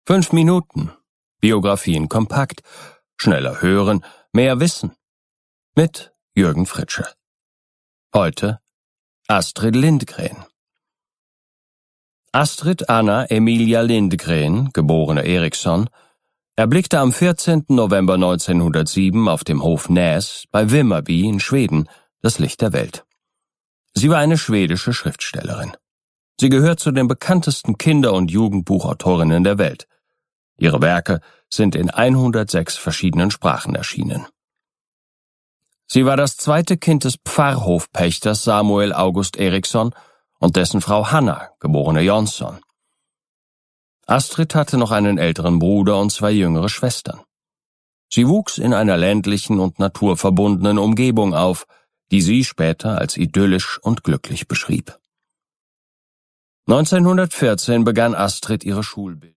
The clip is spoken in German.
5 Minuten. Biografien kompakt. Schneller hören, mehr wissen. Mit Jürgen Fritsche. Heute Astrid Lindgren. Astrid Anna Emilia Lindgren, geborene Eriksson, erblickte am 14. November 1907 auf dem Hof Näs bei Vimmerby in Schweden das Licht der Welt. Sie war eine schwedische Schriftstellerin. Sie gehört zu den bekanntesten Kinder- und Jugendbuchautorinnen der Welt. Ihre Werke sind in 106 verschiedenen Sprachen erschienen. Sie war das zweite Kind des Pfarrhofpächters Samuel August Eriksson und dessen Frau Hanna, geborene Jonsson. Astrid hatte noch einen älteren Bruder und 2 jüngere Schwestern. Sie wuchs in einer ländlichen und naturverbundenen Umgebung auf, die sie später als idyllisch und glücklich beschrieb. 1914 begann Astrid ihre Schulbildung.